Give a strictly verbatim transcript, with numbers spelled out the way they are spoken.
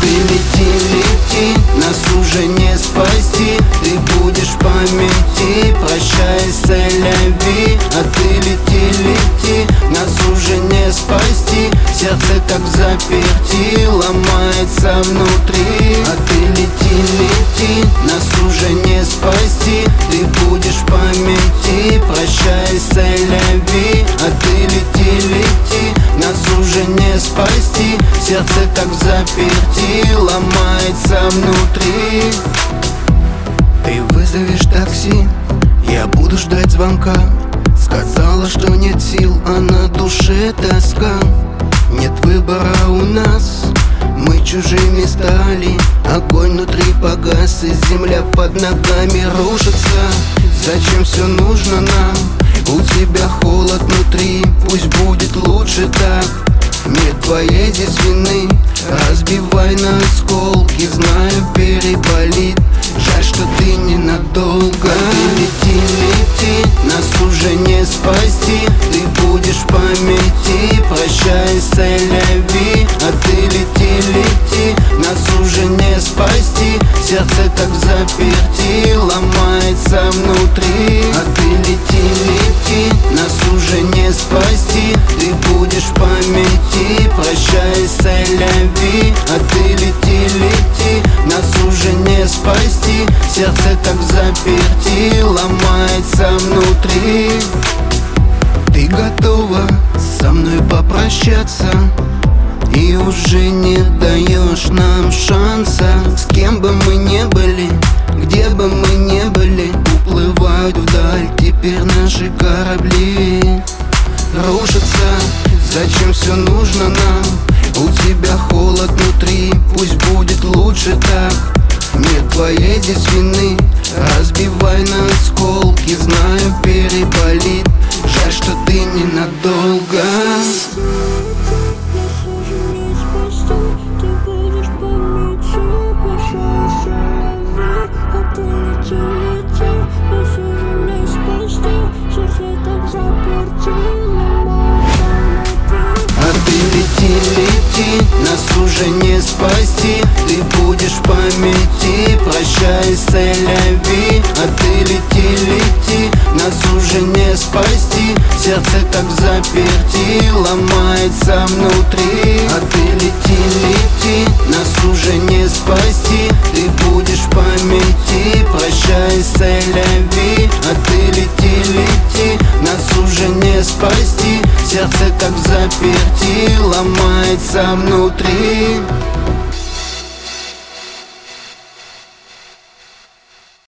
ты лети, лети, нас уже не спасти. Ты будешь в памяти, прощай, селяви. А ты лети, лети, нас уже не спасти. Сердце так заперти, ломается внутри. А ты лети, лети, нас уже не спасти. Ты будешь в памяти, прощай, селяви. А ты лети, лети, нас уже не спасти. Сердце так заперти, ломается внутри. Ты вызовешь такси, я буду ждать звонка. Сказала, что нет сил, а на душе тоска. Нет выбора у нас, мы чужими стали. Огонь внутри погас, и земля под ногами рушится. Зачем все нужно нам? У тебя холод внутри, пусть будет лучше так. Нет твоей здесь вины, разбивай на осколки. Знаю, переболит, жаль, что ты ненадолго. Ты лети, лети, нас уже не спасти. Ты будешь в памяти, прощай, селяви. А ты лети, лети, нас уже не спасти. Сердце так заперти, ломается внутри. А ты лети, лети, нас уже не спасти. Ты будешь в памяти, прощай, селяви. А ты лети, лети, нас уже не спасти. Сердце так заперти, ломается внутри. Ты готова со мной попрощаться и уже не даешь нам шанса. С кем бы мы не были, где бы мы не были, уплывают вдаль теперь наши корабли. Рушатся, зачем все нужно нам? У тебя холод внутри, пусть будет лучше так. Нет твоей здесь вины, разбивай на осколки. Знаю, переболит, жаль, что ты ненадолго. Лети, лети, нас уже не спасти. Ты будешь в памяти, прощай, селяви. А ты лети, лети, нас уже не спасти. Сердце так заперти, ломается внутри. А ты лети, лети, нас уже не спасти. Ты будешь в памяти, прощай, селяви. А ты лети, лети, нас уже не спасти. Сердце так заперти, ломается внутри.